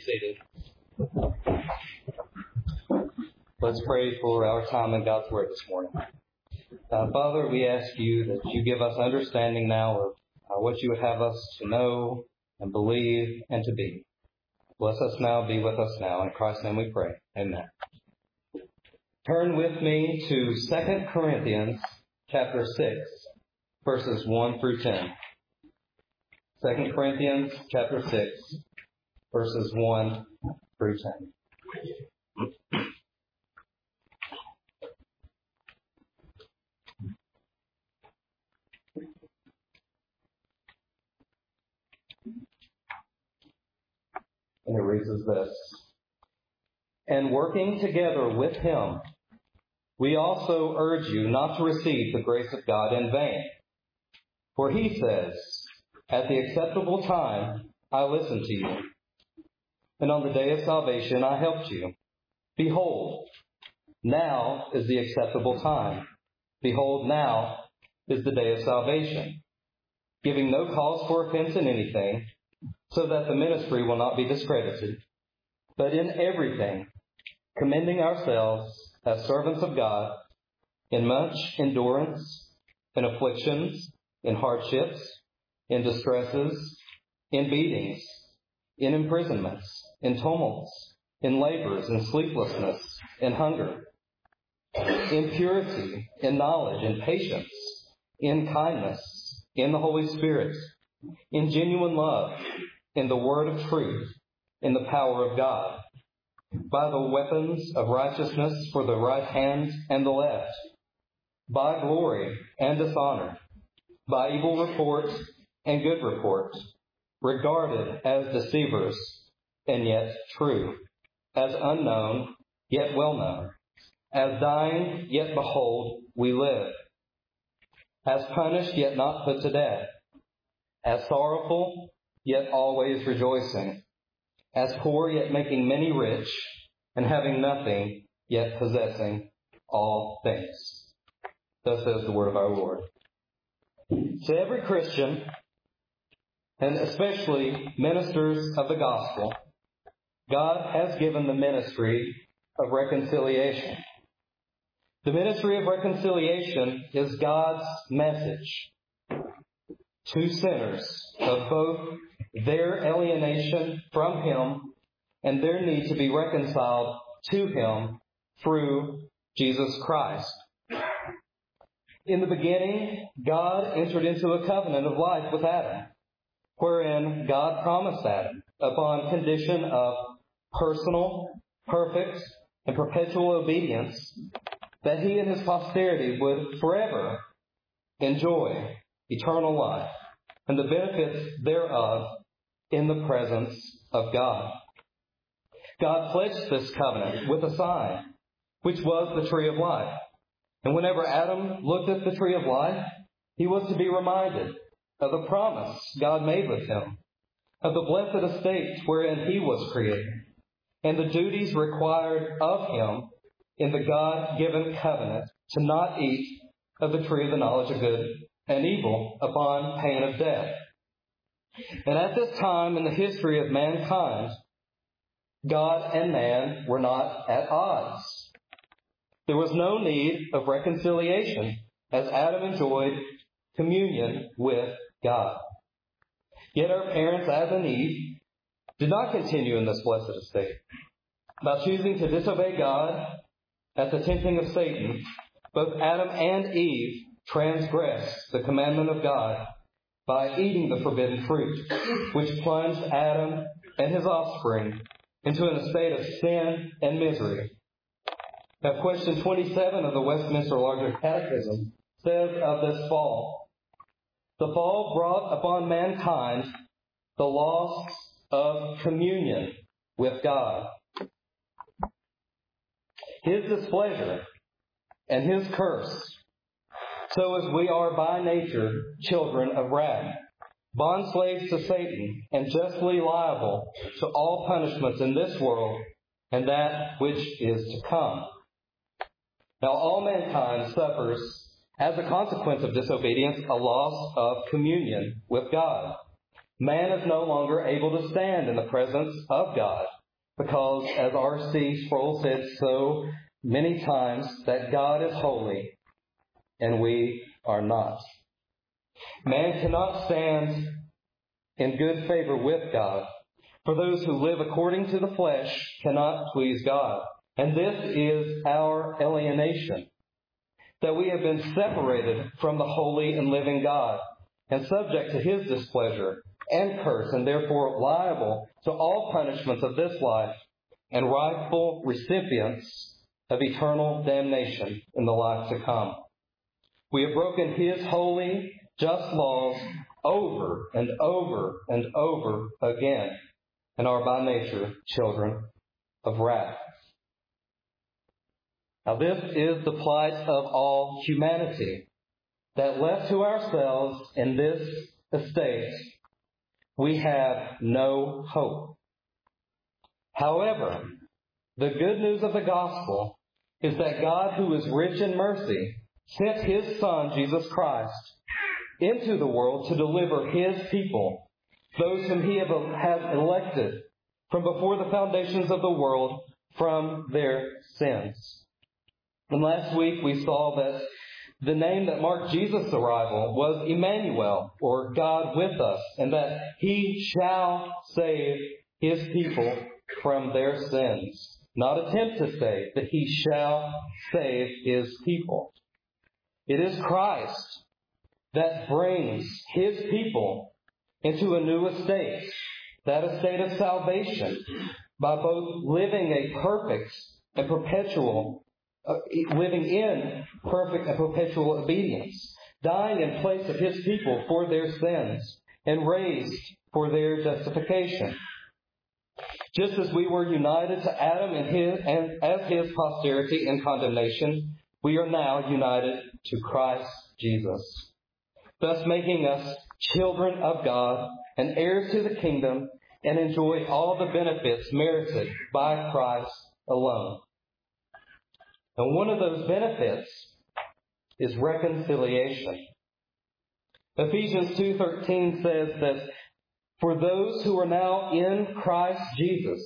seated. Let's pray for our time in God's Word this morning. Father, we ask you that you give us understanding now of what you would have us to know and believe and to be. Bless us now, be with us now. In Christ's name we pray. Amen. Turn with me to 2 Corinthians chapter 6, verses 1 through 10. 2 Corinthians chapter 6, verses 1 through 10. And it reads as this. And working together with him, we also urge you not to receive the grace of God in vain. For he says, at the acceptable time I listened to you, and on the day of salvation I helped you. Behold, now is the acceptable time. Behold, now is the day of salvation, giving no cause for offense in anything, so that the ministry will not be discredited, but in everything, commending ourselves as servants of God, in much endurance, in afflictions, in hardships, in distresses, in beatings, in imprisonments, in tumults, in labors, in sleeplessness, in hunger, in purity, in knowledge, in patience, in kindness, in the Holy Spirit, in genuine love, in the word of truth, in the power of God, by the weapons of righteousness for the right hand and the left, by glory and dishonor, by evil report and good report, regarded as deceivers and yet true, as unknown yet well known, as dying yet behold we live, as punished yet not put to death, as sorrowful yet always rejoicing, as poor yet making many rich, and having nothing yet possessing all things. Thus says the word of our Lord. To every Christian, and especially ministers of the gospel, God has given the ministry of reconciliation. The ministry of reconciliation is God's message to sinners of both their alienation from Him and their need to be reconciled to Him through Jesus Christ. In the beginning, God entered into a covenant of life with Adam, wherein God promised Adam, upon condition of personal, perfect, and perpetual obedience, that he and his posterity would forever enjoy eternal life and the benefits thereof in the presence of God. God pledged this covenant with a sign, which was the tree of life. And whenever Adam looked at the tree of life, he was to be reminded of the promise God made with him, of the blessed estate wherein he was created, and the duties required of him in the God-given covenant to not eat of the tree of the knowledge of good and evil upon pain of death. And at this time in the history of mankind, God and man were not at odds. There was no need of reconciliation as Adam enjoyed communion with God. Yet our parents, Adam and Eve, did not continue in this blessed estate. By choosing to disobey God at the tempting of Satan, both Adam and Eve transgressed the commandment of God by eating the forbidden fruit, which plunged Adam and his offspring into an estate of sin and misery. Now, question 27 of the Westminster Larger Catechism says of this fall, the fall brought upon mankind the loss of communion with God, His displeasure, and His curse, so as we are by nature children of wrath, bondslaves to Satan, and justly liable to all punishments in this world and that which is to come. Now, all mankind suffers, as a consequence of disobedience, a loss of communion with God. Man is no longer able to stand in the presence of God because, as R.C. Sproul said so many times, that God is holy and we are not. Man cannot stand in good favor with God, for those who live according to the flesh cannot please God. And this is our alienation, that we have been separated from the holy and living God, and subject to His displeasure and curse, and therefore liable to all punishments of this life, and rightful recipients of eternal damnation in the life to come. We have broken His holy, just laws over and over and over again, and are by nature children of wrath. Now this is the plight of all humanity, that left to ourselves in this estate, we have no hope. However, the good news of the gospel is that God, who is rich in mercy, sent His Son, Jesus Christ, into the world to deliver His people, those whom He has elected from before the foundations of the world, from their sins. And last week we saw that the name that marked Jesus' arrival was Emmanuel, or God with us, and that He shall save His people from their sins. Not attempt to save, but He shall save His people. It is Christ that brings His people into a new estate, that estate of salvation, by both living a perfect and perpetual living in perfect and perpetual obedience, dying in place of His people for their sins, and raised for their justification. Just as we were united to Adam and as his posterity in condemnation, we are now united to Christ Jesus, thus making us children of God and heirs to the kingdom, and enjoy all the benefits merited by Christ alone. And one of those benefits is reconciliation. Ephesians 2:13 says that for those who are now in Christ Jesus,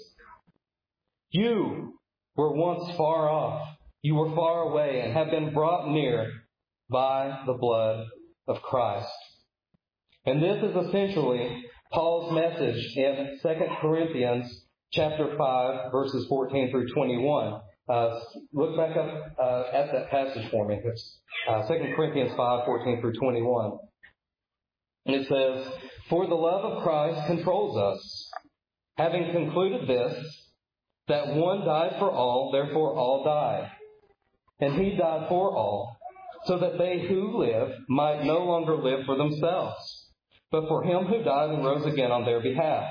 you were once far off, you were far away, and have been brought near by the blood of Christ. And this is essentially Paul's message in 2 Corinthians chapter 5, verses 14 through 21. Look back up at that passage for me. It's 2 Corinthians 5, 14 through 21. And it says, "For the love of Christ controls us, having concluded this, that one died for all, therefore all died. And He died for all, so that they who live might no longer live for themselves, but for Him who died and rose again on their behalf.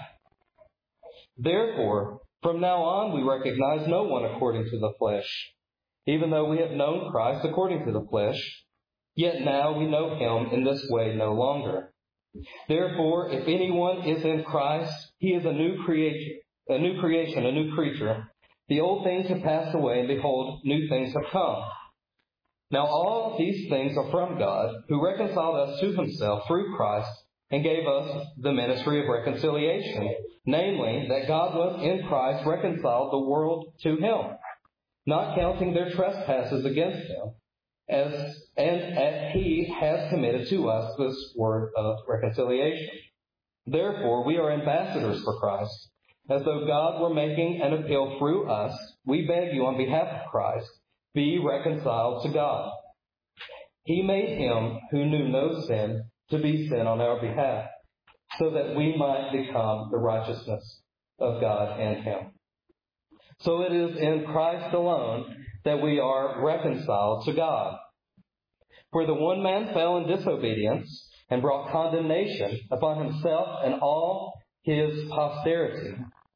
Therefore, from now on we recognize no one according to the flesh. Even though we have known Christ according to the flesh, yet now we know Him in this way no longer. Therefore, if anyone is in Christ, he is a new creation, a new creature. The old things have passed away, and behold, new things have come. Now all these things are from God, who reconciled us to Himself through Christ, and gave us the ministry of reconciliation, namely, that God was in Christ reconciled the world to Him, not counting their trespasses against them, as He has committed to us this word of reconciliation. Therefore, we are ambassadors for Christ, as though God were making an appeal through us. We beg you on behalf of Christ, be reconciled to God. He made Him who knew no sin to be sin on our behalf, so that we might become the righteousness of God in Him. So it is in Christ alone that we are reconciled to God. For the one man fell in disobedience and brought condemnation upon himself and all his posterity.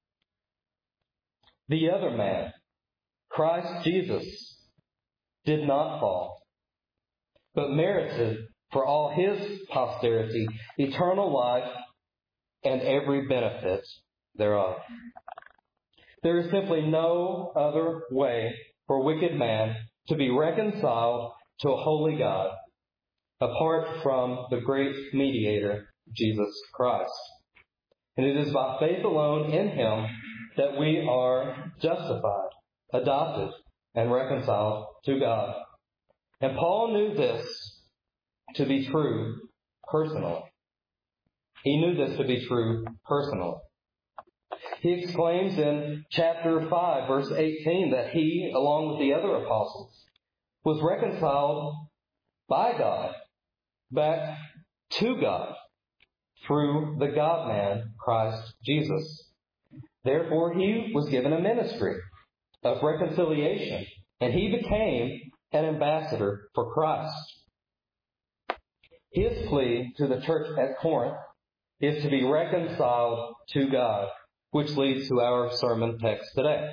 The other man, Christ Jesus, did not fall, but merited for all his posterity eternal life and every benefit thereof. There is simply no other way for wicked man to be reconciled to a holy God apart from the great mediator, Jesus Christ. And it is by faith alone in Him that we are justified, adopted, and reconciled to God. And Paul knew this to be true personally. He knew this to be true personally. He exclaims in chapter 5, verse 18, that he, along with the other apostles, was reconciled by God back to God through the God-man, Christ Jesus. Therefore, he was given a ministry of reconciliation, and he became an ambassador for Christ. His plea to the church at Corinth is to be reconciled to God, which leads to our sermon text today.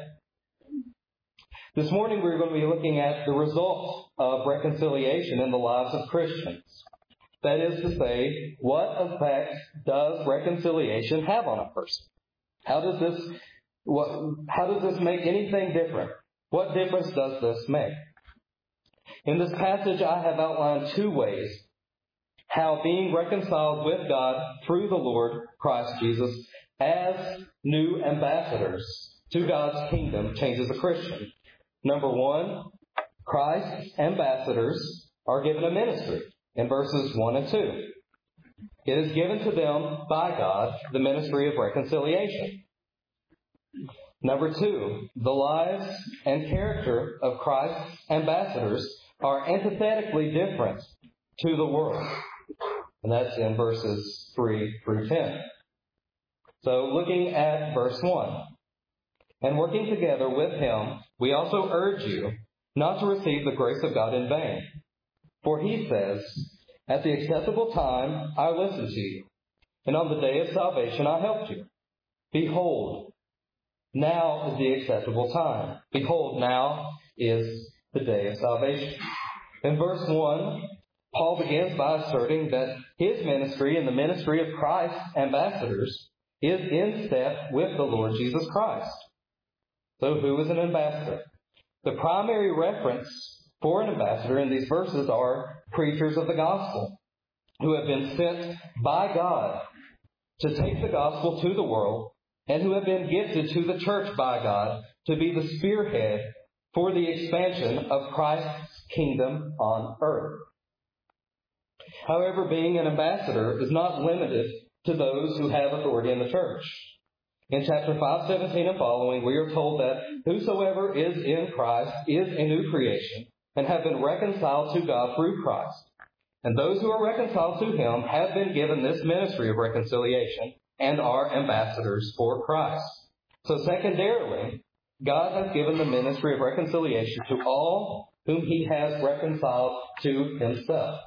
This morning we're going to be looking at the results of reconciliation in the lives of Christians. That is to say, what effect does reconciliation have on a person? How does this make anything different? What difference does this make? In this passage, I have outlined two ways how being reconciled with God through the Lord Christ Jesus as new ambassadors to God's kingdom changes a Christian. Number one, Christ's ambassadors are given a ministry in verses 1 and 2. It is given to them by God, the ministry of reconciliation. Number two, the lives and character of Christ's ambassadors are antithetically different to the world. And that's in verses 3 through 10. So looking at verse 1. And working together with him, we also urge you not to receive the grace of God in vain. For he says, at the acceptable time I listened to you, and on the day of salvation I helped you. Behold, now is the acceptable time. Behold, now is the day of salvation. In verse 1, Paul begins by asserting that his ministry and the ministry of Christ's ambassadors is in step with the Lord Jesus Christ. So who is an ambassador? The primary reference for an ambassador in these verses are preachers of the gospel who have been sent by God to take the gospel to the world and who have been gifted to the church by God to be the spearhead for the expansion of Christ's kingdom on earth. However, being an ambassador is not limited to those who have authority in the church. In chapter 5:17 and following, we are told that whosoever is in Christ is a new creation and have been reconciled to God through Christ. And those who are reconciled to him have been given this ministry of reconciliation and are ambassadors for Christ. So secondarily, God has given the ministry of reconciliation to all whom he has reconciled to himself.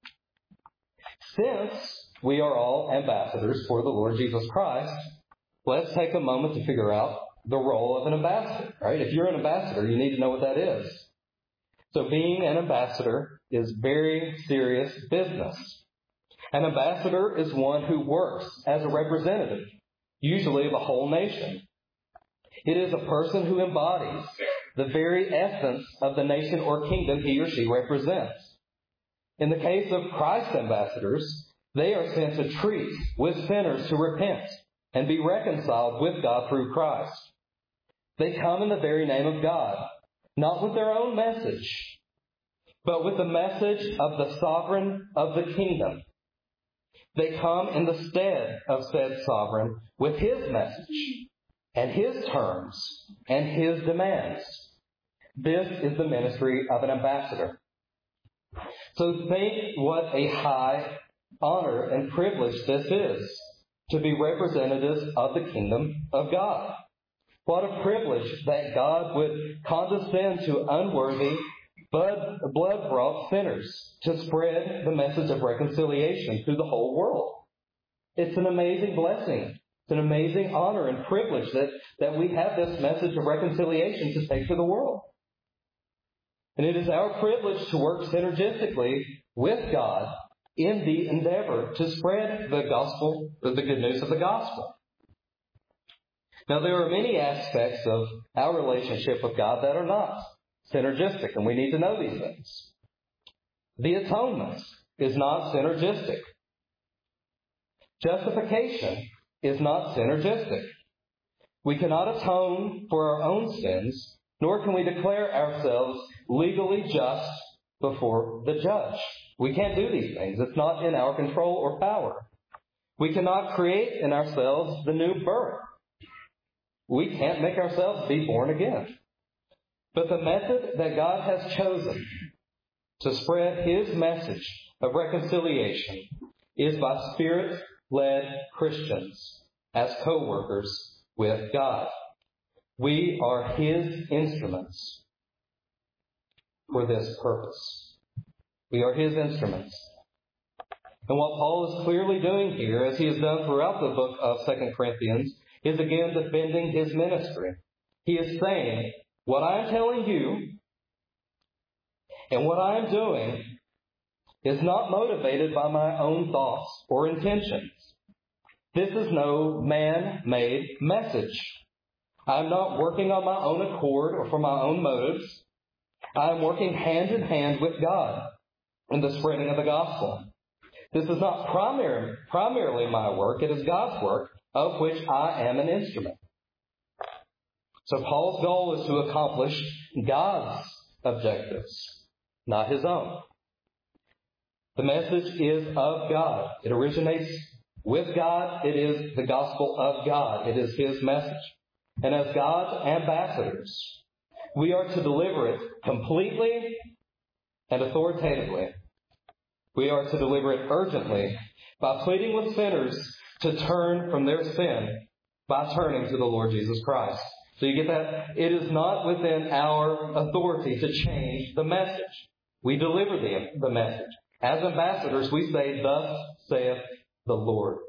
Since we are all ambassadors for the Lord Jesus Christ, let's take a moment to figure out the role of an ambassador, right? If you're an ambassador, you need to know what that is. So being an ambassador is very serious business. An ambassador is one who works as a representative, usually of a whole nation. It is a person who embodies the very essence of the nation or kingdom he or she represents. In the case of Christ's ambassadors, they are sent to treat with sinners to repent and be reconciled with God through Christ. They come in the very name of God, not with their own message, but with the message of the sovereign of the kingdom. They come in the stead of said sovereign with his message and his terms and his demands. This is the ministry of an ambassador. So think what a high honor and privilege this is, to be representatives of the kingdom of God. What a privilege that God would condescend to unworthy, blood-brought sinners to spread the message of reconciliation to the whole world. It's an amazing blessing. It's an amazing honor and privilege that we have this message of reconciliation to take to the world. And it is our privilege to work synergistically with God in the endeavor to spread the gospel, the good news of the gospel. Now, there are many aspects of our relationship with God that are not synergistic, and we need to know these things. The atonement is not synergistic. Justification is not synergistic. We cannot atone for our own sins, nor can we declare ourselves legally just before the judge. We can't do these things. It's not in our control or power. We cannot create in ourselves the new birth. We can't make ourselves be born again. But the method that God has chosen to spread His message of reconciliation is by Spirit-led Christians as co-workers with God. We are His instruments for this purpose. We are His instruments. And what Paul is clearly doing here, as he has done throughout the book of 2 Corinthians, is again defending his ministry. He is saying, what I am telling you and what I am doing is not motivated by my own thoughts or intentions. This is no man-made message. I am not working on my own accord or for my own motives. I am working hand in hand with God in the spreading of the gospel. This is not primarily my work. It is God's work, of which I am an instrument. So Paul's goal is to accomplish God's objectives, not his own. The message is of God. It originates with God. It is the gospel of God. It is His message. And as God's ambassadors, we are to deliver it completely and authoritatively. We are to deliver it urgently by pleading with sinners to turn from their sin by turning to the Lord Jesus Christ. So you get that? It is not within our authority to change the message. We deliver the message. As ambassadors, we say, "Thus saith the Lord."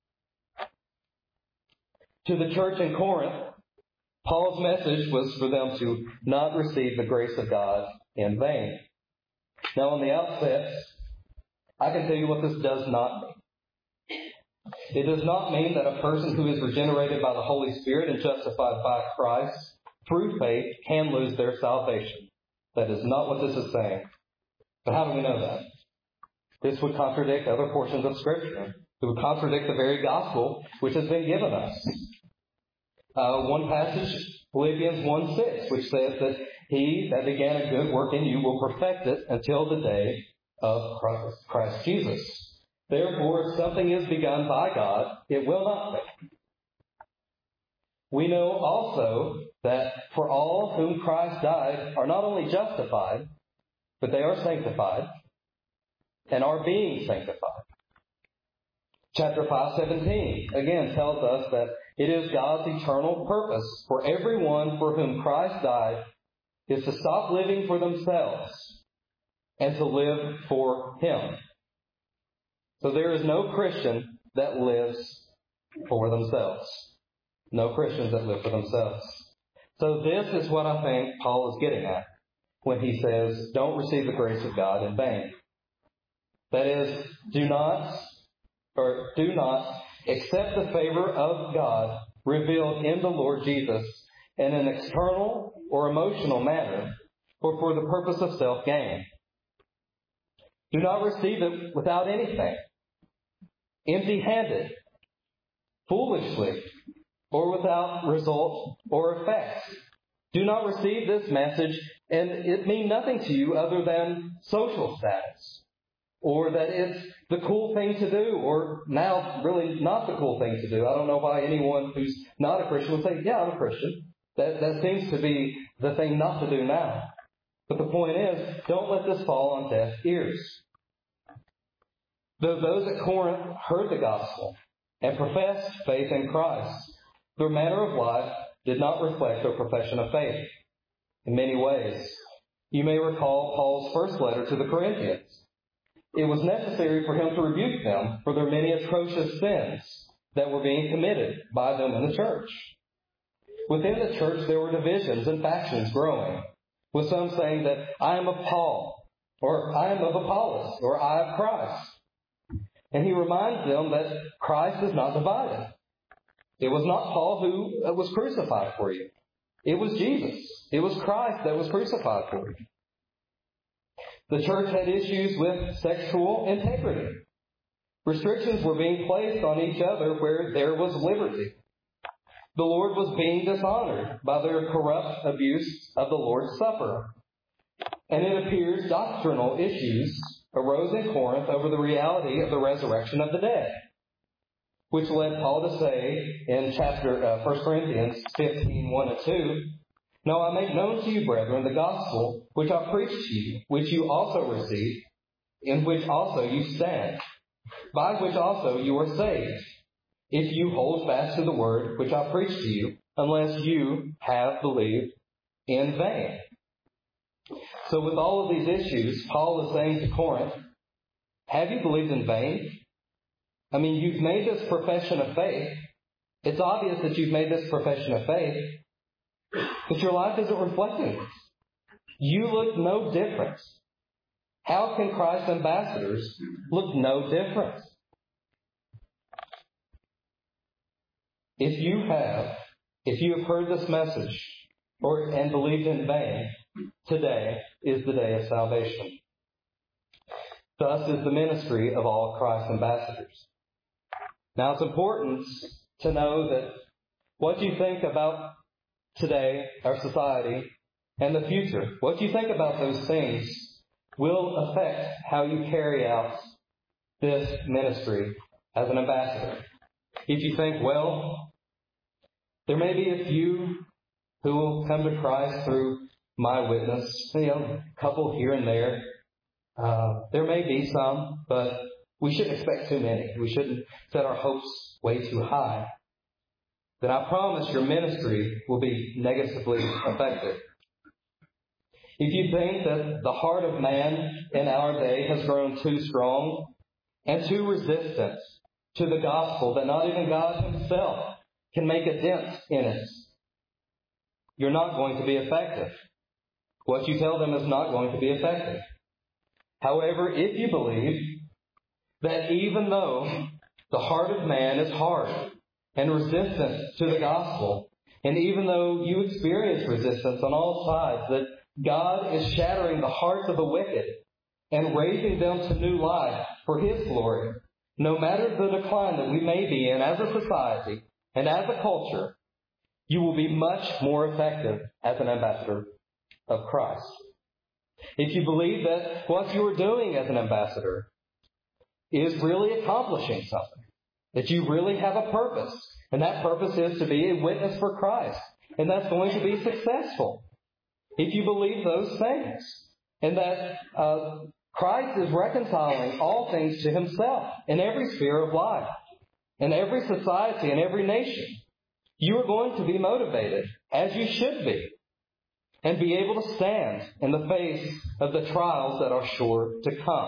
To the church in Corinth, Paul's message was for them to not receive the grace of God in vain. Now, on the outset, I can tell you what this does not mean. It does not mean that a person who is regenerated by the Holy Spirit and justified by Christ through faith can lose their salvation. That is not what this is saying. But how do we know that? This would contradict other portions of Scripture. It would contradict the very gospel which has been given us. One passage, Philippians 1:6, which says that He that began a good work in you will perfect it until the day of Christ Jesus. Therefore, if something is begun by God, it will not fail. We know also that for all whom Christ died are not only justified, but they are sanctified and are being sanctified. Chapter 5:17 again tells us that it is God's eternal purpose for everyone for whom Christ died is to stop living for themselves and to live for Him. So there is no Christian that lives for themselves. No Christians that live for themselves. So this is what I think Paul is getting at when he says, don't receive the grace of God in vain. That is, do not accept the favor of God revealed in the Lord Jesus in an external or emotional manner or for the purpose of self-gain. Do not receive it without anything, empty-handed, foolishly, or without result or effect. Do not receive this message and it mean nothing to you other than social status, or that it's the cool thing to do, or now really not the cool thing to do. I don't know why anyone who's not a Christian would say, yeah, I'm a Christian. That seems to be the thing not to do now. But the point is, don't let this fall on deaf ears. Though those at Corinth heard the gospel and professed faith in Christ, their manner of life did not reflect their profession of faith. In many ways, you may recall Paul's first letter to the Corinthians. It was necessary for him to rebuke them for their many atrocious sins that were being committed by them in the church. Within the church, there were divisions and factions growing, with some saying that I am of Paul, or I am of Apollos, or I of Christ. And he reminds them that Christ is not divided. It was not Paul who was crucified for you. It was Jesus. It was Christ that was crucified for you. The church had issues with sexual integrity. Restrictions were being placed on each other where there was liberty. the Lord was being dishonored by their corrupt abuse of the Lord's Supper. And it appears doctrinal issues arose in Corinth over the reality of the resurrection of the dead, which led Paul to say in 1 Corinthians 15, 1 and 2, "Now I make known to you, brethren, the gospel which I preached to you, which you also received, in which also you stand, by which also you are saved, if you hold fast to the word which I preached to you, unless you have believed in vain." So with all of these issues, Paul is saying to Corinth, have you believed in vain? I mean, you've made this profession of faith. It's obvious that you've made this profession of faith, but your life isn't reflecting this. You look no different. How can Christ's ambassadors look no different? If you have heard this message and believed in vain, today is the day of salvation. Thus is the ministry of all Christ's ambassadors. Now it's important to know that what you think about today, our society, and the future, what you think about those things will affect how you carry out this ministry as an ambassador. If you think, well, there may be a few who will come to Christ through my witness, a couple here and there. There may be some, but we shouldn't expect too many. We shouldn't set our hopes way too high. Then I promise your ministry will be negatively affected. If you think that the heart of man in our day has grown too strong and too resistant to the gospel that not even God Himself can make a dent in it, you're not going to be effective. What you tell them is not going to be effective. However, if you believe that even though the heart of man is hard and resistant to the gospel, and even though you experience resistance on all sides, that God is shattering the hearts of the wicked and raising them to new life for His glory, no matter the decline that we may be in as a society and as a culture, you will be much more effective as an ambassador of Christ. If you believe that what you are doing as an ambassador is really accomplishing something, that you really have a purpose, and that purpose is to be a witness for Christ, and that's going to be successful. If you believe those things, and that Christ is reconciling all things to Himself in every sphere of life, in every society, in every nation, you are going to be motivated, as you should be, and be able to stand in the face of the trials that are sure to come.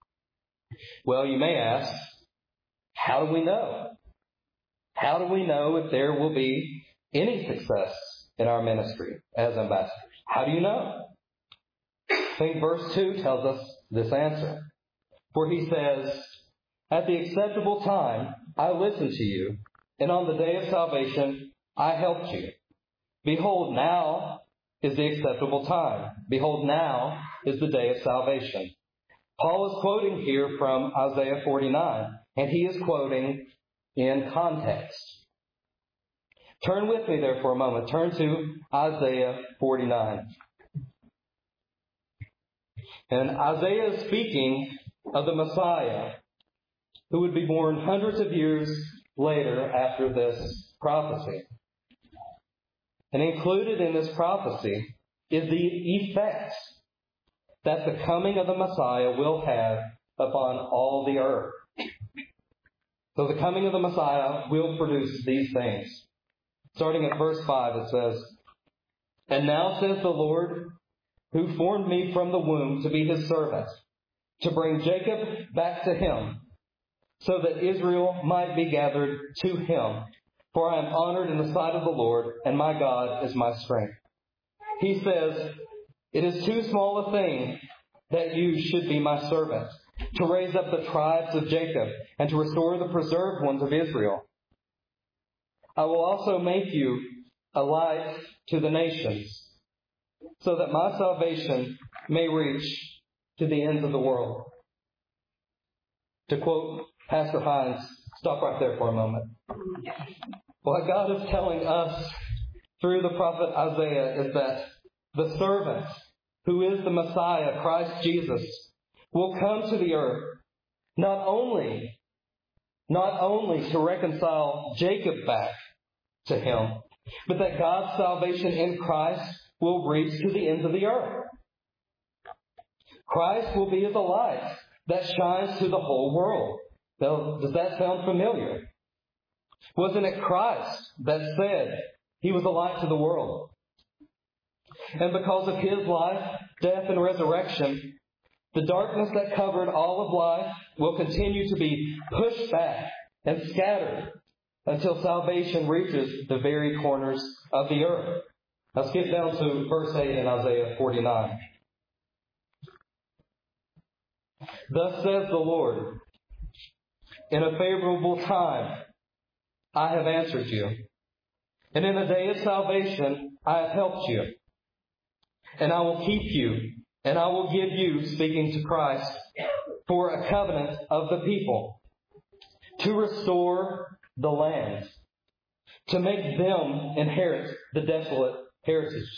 Well, you may ask, how do we know? How do we know if there will be any success in our ministry as ambassadors? How do you know? I think verse 2 tells us this answer. For he says, "At the acceptable time I listened to you, and on the day of salvation I helped you. Behold, now is the acceptable time. Behold, now is the day of salvation." Paul is quoting here from Isaiah 49, and he is quoting in context. Turn with me there for a moment. Turn to Isaiah 49. And Isaiah is speaking of the Messiah who would be born hundreds of years later after this prophecy. And included in this prophecy is the effect that the coming of the Messiah will have upon all the earth. So the coming of the Messiah will produce these things. Starting at verse 5, it says, "And now says the Lord, who formed me from the womb to be His servant, to bring Jacob back to Him, so that Israel might be gathered to Him. For I am honored in the sight of the Lord, and my God is my strength." He says, "It is too small a thing that you should be my servant, to raise up the tribes of Jacob and to restore the preserved ones of Israel. I will also make you a light to the nations, so that my salvation may reach to the ends of the world." To quote Pastor Hines, stop right there for a moment. What God is telling us through the prophet Isaiah is that the servant, who is the Messiah, Christ Jesus, will come to the earth not only to reconcile Jacob back to Him, but that God's salvation in Christ will reach to the ends of the earth. Christ will be the light that shines to the whole world. Now, does that sound familiar? Wasn't it Christ that said He was a light to the world? And because of His life, death, and resurrection, the darkness that covered all of life will continue to be pushed back and scattered until salvation reaches the very corners of the earth. Now skip down to verse 8 in Isaiah 49. Thus says the Lord, in a favorable time I have answered you, and in a day of salvation I have helped you. And I will keep you, and I will give you, speaking to Christ, for a covenant of the people, to restore the land, to make them inherit the desolate heritage.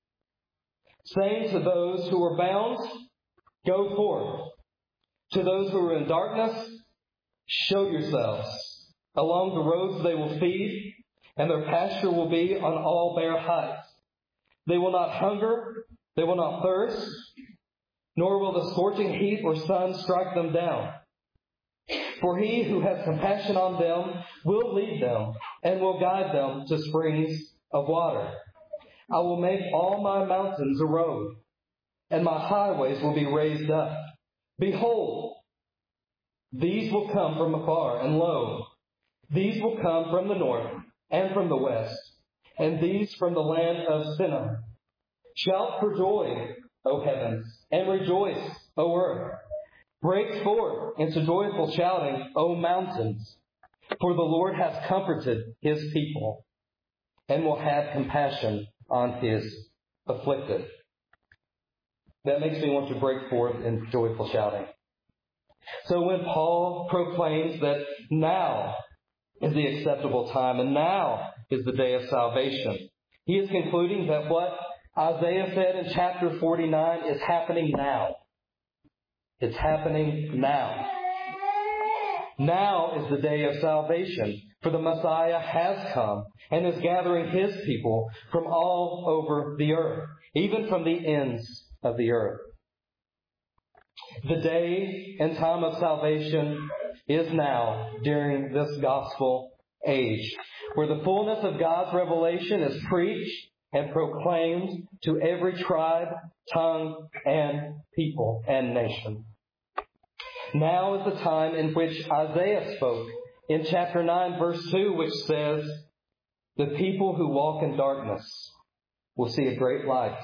Saying to those who are bound, go forth. To those who are in darkness, show yourselves. Along the roads they will feed, and their pasture will be on all bare heights. They will not hunger, they will not thirst, nor will the scorching heat or sun strike them down. For He who has compassion on them will lead them and will guide them to springs of water. I will make all my mountains a road, and my highways will be raised up. Behold, these will come from afar, and lo, these will come from the north and from the west, and these from the land of Sinim. Shout for joy, O heavens, and rejoice, O earth. Break forth into joyful shouting, O mountains, for the Lord has comforted His people, and will have compassion on His afflicted. That makes me want to break forth in joyful shouting. So when Paul proclaims that now is the acceptable time and now is the day of salvation, he is concluding that what Isaiah said in chapter 49 is happening now. It's happening now. Now is the day of salvation, for the Messiah has come and is gathering His people from all over the earth, even from the ends of the earth. The day and time of salvation is now during this gospel age, where the fullness of God's revelation is preached and proclaimed to every tribe, tongue, and people and nation. Now is the time in which Isaiah spoke in chapter 9, verse 2, which says, the people who walk in darkness will see a great light.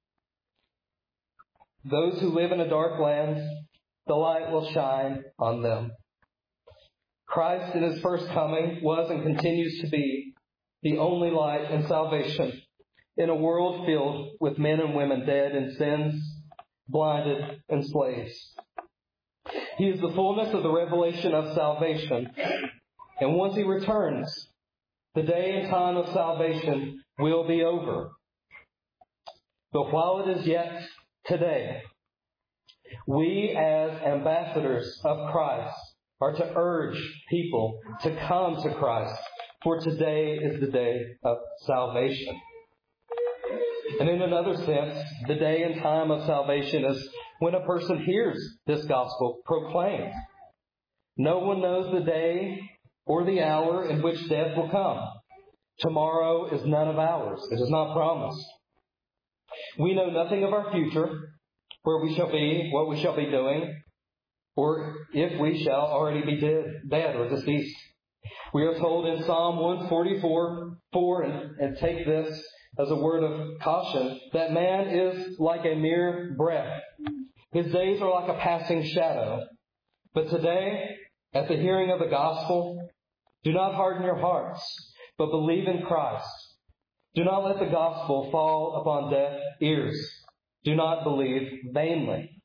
Those who live in a dark land, the light will shine on them. Christ in His first coming was and continues to be the only light and salvation in a world filled with men and women dead in sins, blinded, and slaves. He is the fullness of the revelation of salvation. And once He returns, the day and time of salvation will be over. But while it is yet today, we as ambassadors of Christ are to urge people to come to Christ, for today is the day of salvation. And in another sense, the day and time of salvation is when a person hears this gospel proclaimed. No one knows the day or the hour in which death will come. Tomorrow is none of ours. It is not promised. We know nothing of our future, where we shall be, what we shall be doing, or if we shall already be dead or deceased. We are told in Psalm 144:4, and take this as a word of caution, that man is like a mere breath. His days are like a passing shadow. But today, at the hearing of the gospel, do not harden your hearts, but believe in Christ. Do not let the gospel fall upon deaf ears. Do not believe vainly.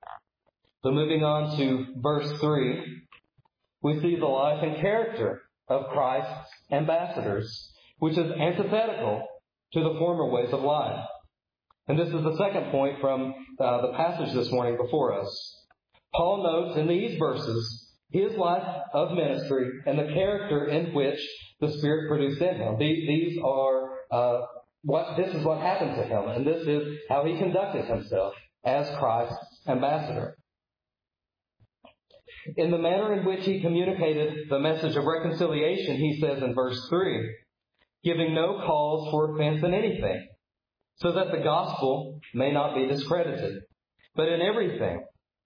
So moving on to verse 3, we see the life and character of Christ's ambassadors, which is antithetical to the former ways of life. And this is the second point from the passage this morning before us. Paul notes in these verses his life of ministry and the character in which the Spirit produced in him. These are this is what happened to him, and this is how he conducted himself as Christ's ambassador. In the manner in which he communicated the message of reconciliation, he says in verse 3, giving no cause for offense in anything, so that the gospel may not be discredited, but in everything,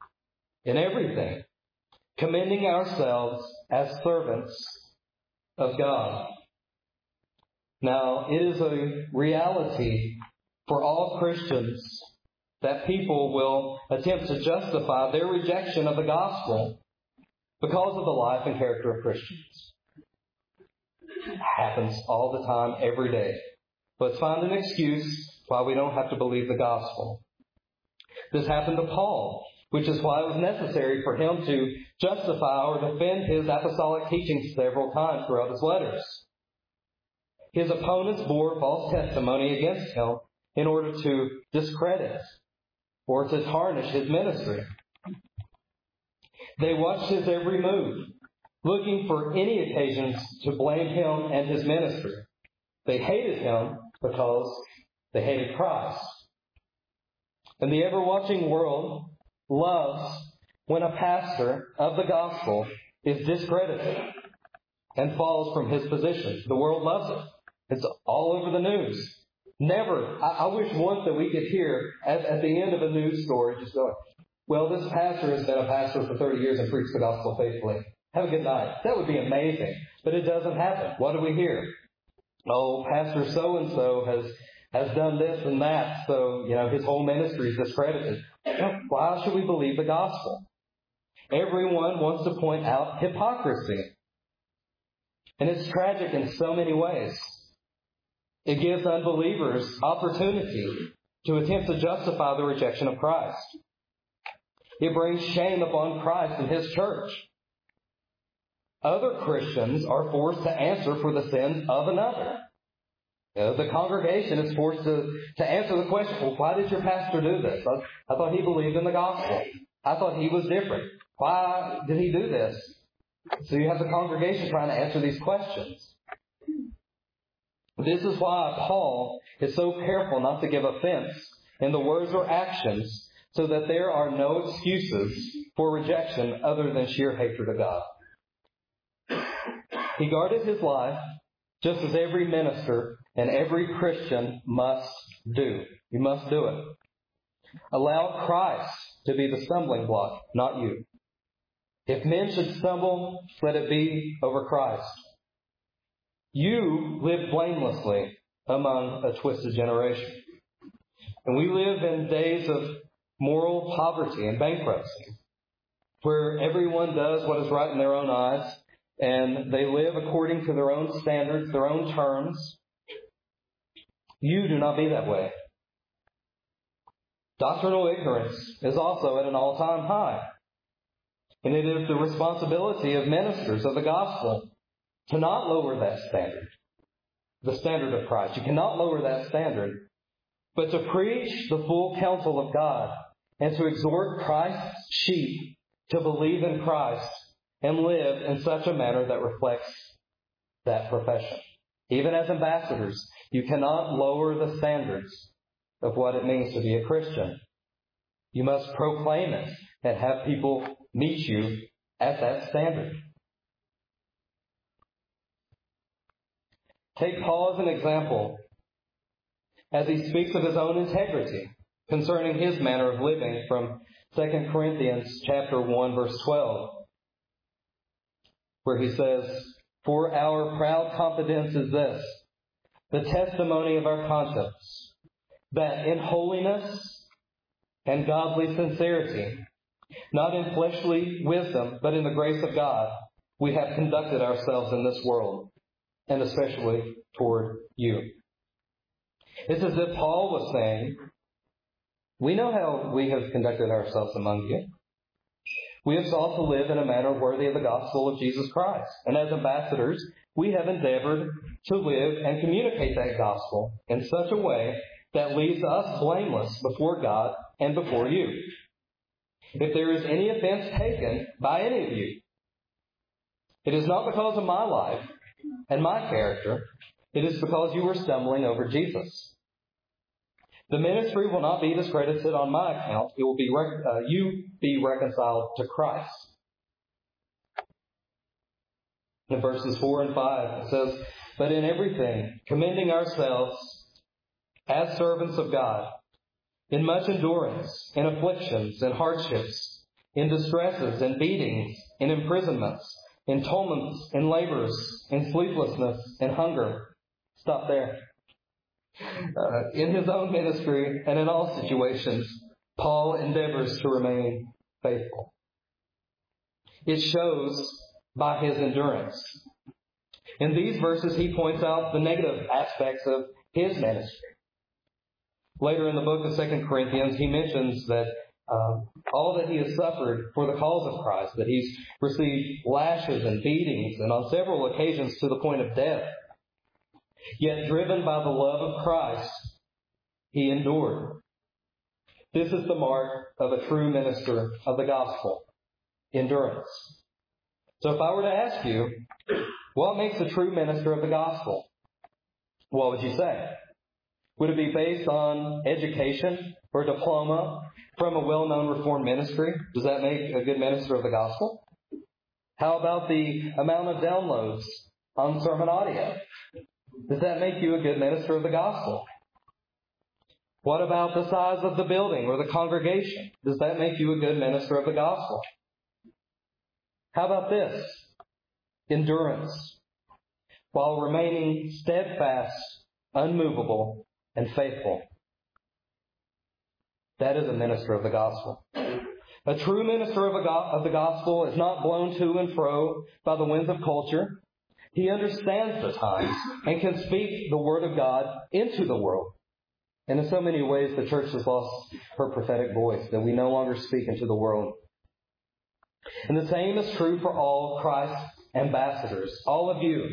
commending ourselves as servants of God. Now, it is a reality for all Christians that people will attempt to justify their rejection of the gospel because of the life and character of Christians. It happens all the time, every day. Let's find an excuse why we don't have to believe the gospel. This happened to Paul, which is why it was necessary for him to justify or defend his apostolic teaching several times throughout his letters. His opponents bore false testimony against him in order to discredit or to tarnish his ministry. They watched his every move, looking for any occasions to blame him and his ministry. They hated him because they hated Christ. And the ever-watching world loves when a pastor of the gospel is discredited and falls from his position. The world loves it. It's all over the news. Never. I wish once that we could hear at the end of a news story just going, well, this pastor has been a pastor for 30 years and preached the gospel faithfully. Have a good night. That would be amazing. But it doesn't happen. What do we hear? Oh, Pastor so-and-so has done this and that, so, his whole ministry is discredited. Why should we believe the gospel? Everyone wants to point out hypocrisy. And it's tragic in so many ways. It gives unbelievers opportunity to attempt to justify the rejection of Christ. It brings shame upon Christ and His church. Other Christians are forced to answer for the sins of another. The congregation is forced to answer the question, well, why did your pastor do this? I thought he believed in the gospel. I thought he was different. Why did he do this? So you have the congregation trying to answer these questions. This is why Paul is so careful not to give offense in the words or actions, so that there are no excuses for rejection other than sheer hatred of God. He guarded his life just as every minister and every Christian must do. You must do it. Allow Christ to be the stumbling block, not you. If men should stumble, let it be over Christ. You live blamelessly among a twisted generation. And we live in days of moral poverty and bankruptcy, where everyone does what is right in their own eyes, and they live according to their own standards, their own terms. You do not be that way. Doctrinal ignorance is also at an all-time high. And it is the responsibility of ministers of the gospel to not lower that standard, the standard of Christ. You cannot lower that standard, but to preach the full counsel of God and to exhort Christ's sheep to believe in Christ and live in such a manner that reflects that profession. Even as ambassadors, you cannot lower the standards of what it means to be a Christian. You must proclaim it and have people meet you at that standard. Take Paul as an example as he speaks of his own integrity concerning his manner of living from 2 Corinthians chapter 1, verse 12, where he says, "For our proud confidence is this, the testimony of our conscience, that in holiness and godly sincerity, not in fleshly wisdom, but in the grace of God, we have conducted ourselves in this world, and especially toward you." It's as if Paul was saying, we know how we have conducted ourselves among you. We have sought to live in a manner worthy of the gospel of Jesus Christ. And as ambassadors, we have endeavored to live and communicate that gospel in such a way that leaves us blameless before God and before you. If there is any offense taken by any of you, it is not because of my life and my character. It is because you were stumbling over Jesus. The ministry will not be discredited on my account. It will be you be reconciled to Christ. In verses 4 and 5, it says, "But in everything, commending ourselves as servants of God, in much endurance, in afflictions, in hardships, in distresses, in beatings, in imprisonments, in torments, in labors, in sleeplessness, in hunger." Stop there. In his own ministry and in all situations, Paul endeavors to remain faithful. It shows by his endurance. In these verses, he points out the negative aspects of his ministry. Later in the book of 2 Corinthians, he mentions that all that he has suffered for the cause of Christ, that he's received lashes and beatings, and on several occasions to the point of death. Yet driven by the love of Christ, he endured. This is the mark of a true minister of the gospel, endurance. So if I were to ask you, what makes a true minister of the gospel? What would you say? Would it be based on education or diploma from a well-known Reformed ministry? Does that make a good minister of the gospel? How about the amount of downloads on sermon audio? Does that make you a good minister of the gospel? What about the size of the building or the congregation? Does that make you a good minister of the gospel? How about this? Endurance, while remaining steadfast, unmovable, and faithful. That is a minister of the gospel. A true minister of the gospel is not blown to and fro by the winds of culture. He understands the times and can speak the word of God into the world. And in so many ways, the church has lost her prophetic voice, that we no longer speak into the world. And the same is true for all Christ's ambassadors, all of you.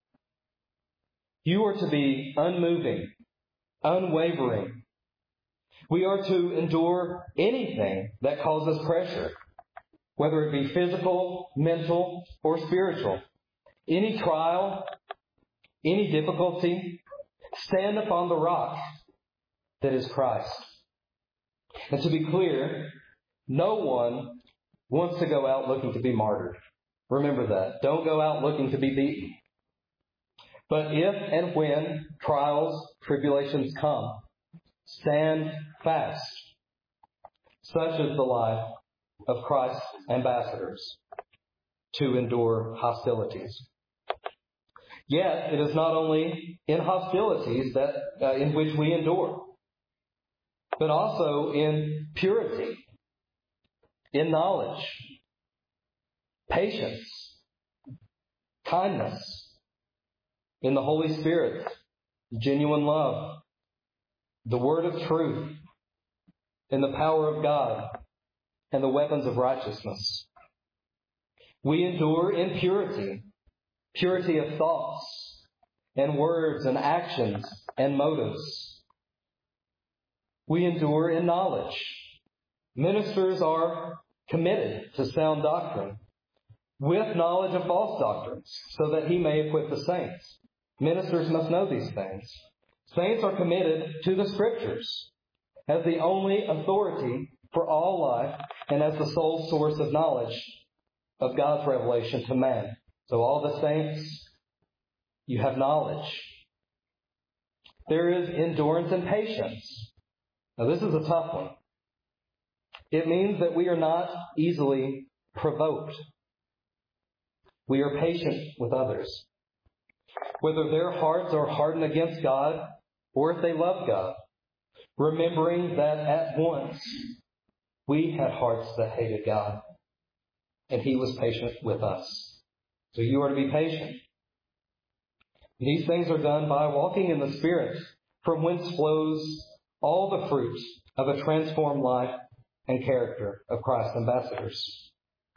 You are to be unmoving, unwavering. We are to endure anything that causes pressure, whether it be physical, mental, or spiritual. Any trial, any difficulty, stand upon the rock that is Christ. And to be clear, no one wants to go out looking to be martyred. Remember that. Don't go out looking to be beaten. But if and when trials, tribulations come, stand fast. Such is the life of Christ's ambassadors, to endure hostilities. Yet, it is not only in hostilities that in which we endure, but also in purity, in knowledge, patience, kindness, in the Holy Spirit, genuine love, the word of truth, in the power of God, and the weapons of righteousness. We endure in purity, purity of thoughts and words and actions and motives. We endure in knowledge. Ministers are committed to sound doctrine with knowledge of false doctrines, so that he may equip the saints. Ministers must know these things. Saints are committed to the Scriptures as the only authority for all life and as the sole source of knowledge of God's revelation to man. So all the saints, you have knowledge. There is endurance and patience. Now this is a tough one. It means that we are not easily provoked. We are patient with others. Whether their hearts are hardened against God or if they love God, remembering that at once we had hearts that hated God and He was patient with us. So you are to be patient. These things are done by walking in the Spirit, from whence flows all the fruit of a transformed life and character of Christ's ambassadors.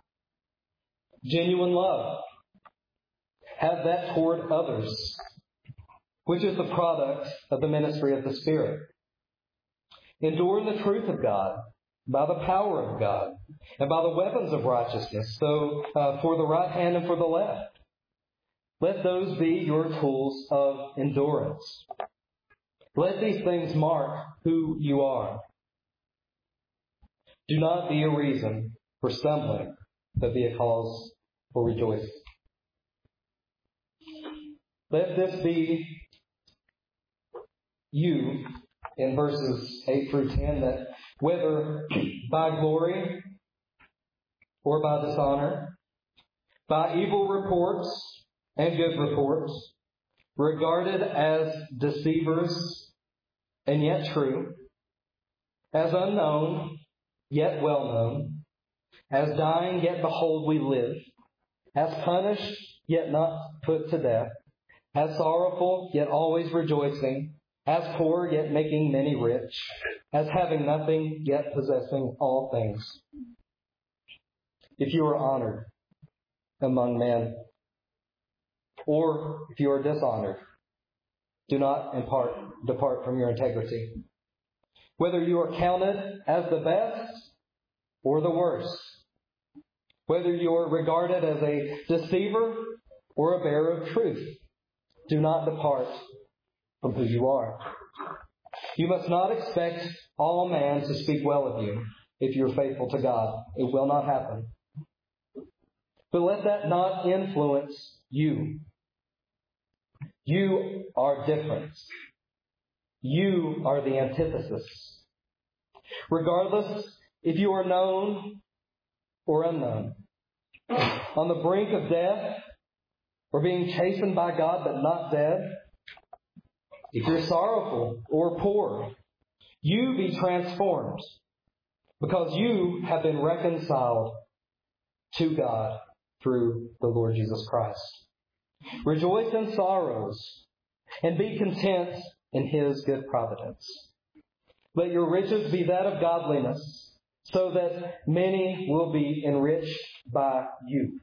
genuine love. Have that toward others, which is the product of the ministry of the Spirit. Endure in the truth of God, by the power of God, and by the weapons of righteousness, so for the right hand and for the left. Let those be your tools of endurance. Let these things mark who you are. Do not be a reason for stumbling, but be a cause for rejoicing. Let this be you, in verses 8 through 10, that whether by glory or by dishonor, by evil reports and good reports, regarded as deceivers and yet true, as unknown yet well known, as dying yet behold we live, as punished yet not put to death, as sorrowful yet always rejoicing, as poor yet making many rich, as having nothing yet possessing all things. If you are honored among men, or if you are dishonored, do not depart from your integrity. Whether you are counted as the best or the worst, whether you are regarded as a deceiver or a bearer of truth, do not depart from who you are. You must not expect all man to speak well of you if you're faithful to God. It will not happen. But let that not influence you. You are different. You are the antithesis. Regardless if you are known or unknown, on the brink of death or being chastened by God but not dead, if you're sorrowful or poor, you be transformed because you have been reconciled to God through the Lord Jesus Christ. Rejoice in sorrows and be content in His good providence. Let your riches be that of godliness, so that many will be enriched by you.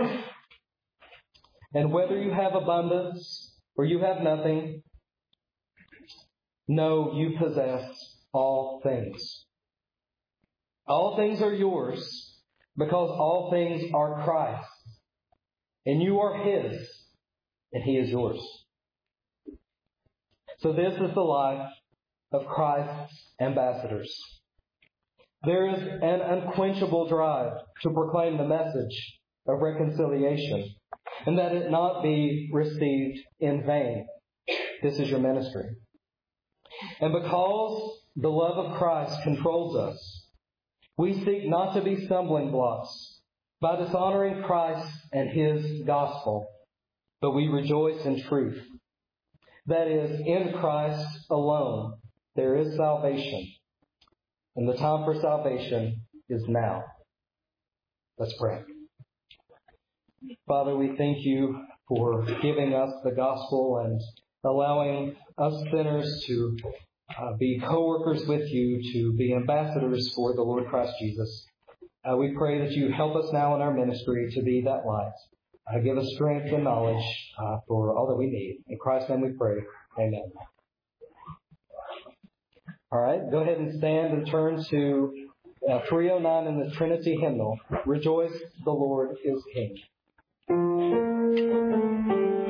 And whether you have abundance or you have nothing, know you possess all things. All things are yours because all things are Christ's. And you are His, and He is yours. So this is the life of Christ's ambassadors. There is an unquenchable drive to proclaim the message of reconciliation, and that it not be received in vain. This is your ministry. And because the love of Christ controls us, we seek not to be stumbling blocks by dishonoring Christ and His gospel, but we rejoice in truth. That is, in Christ alone there is salvation, and the time for salvation is now. Let's pray. Father, we thank You for giving us the gospel and allowing us sinners to be co-workers with You, to be ambassadors for the Lord Christ Jesus. We pray that You help us now in our ministry to be that light. Give us strength and knowledge for all that we need. In Christ's name we pray. Amen. All right, go ahead and stand and turn to 309 in the Trinity hymnal. Rejoice, the Lord is King.